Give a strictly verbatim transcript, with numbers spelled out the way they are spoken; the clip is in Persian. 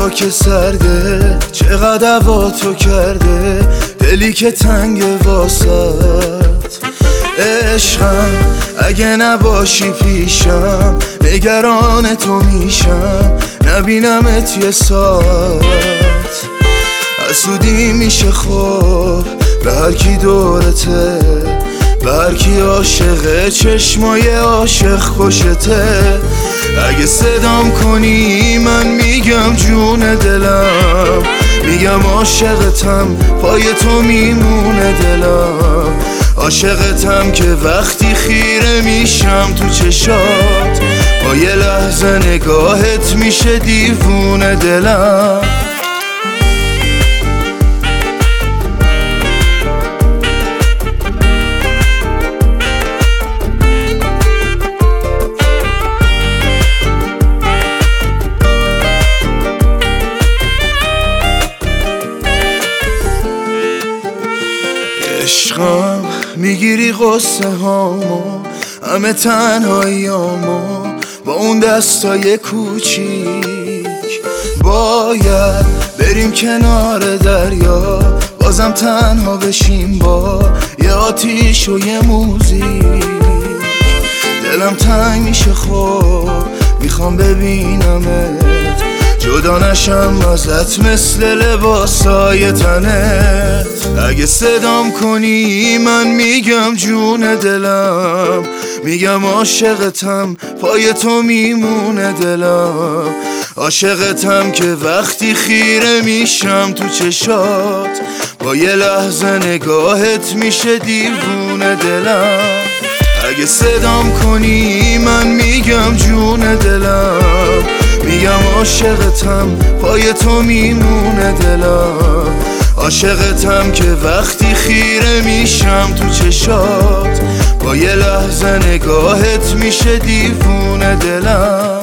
هوا که سرده، چقدر هوا تو کرده، دلی که تنگ واسط. عشقم اگه نباشی پیشم، نگران تو میشم، نبینمت یه ساعت. حسودی میشه خوب به هر کی دورته، به هر کی عاشقه، چشمای عاشق خوشته. اگه صدام کنی من میگم جون دلم، میگم عاشقتم، پای تو میمونه دلم. عاشقتم که وقتی خیره میشم تو چشات، با یه لحظه نگاهت میشه دیوونه دلم. عشقم میگیری قصه هامو، همه تنهاییامو، با اون دستای کوچیک. باید بریم کنار دریا، بازم تنها بشیم با یه آتیش و یه موزیک. دلم تنگ میشه خوب، میخوام ببینمت، جدا نشم ازت مثل لباسای تنت. اگه صدام کنی من میگم جون دلم، میگم عاشقتم، پای تو میمونه دلم. عاشقتم که وقتی خیره میشم تو چشات، با یه لحظه نگاهت میشه دیوونه دلم. اگه صدام کنی من میگم جون دلم، میگم عاشقتم، پای تو میمونه دلم. عاشقتم که وقتی خیره میشم تو چشات، با یه لحظه نگاهت میشه دیوونه دلم.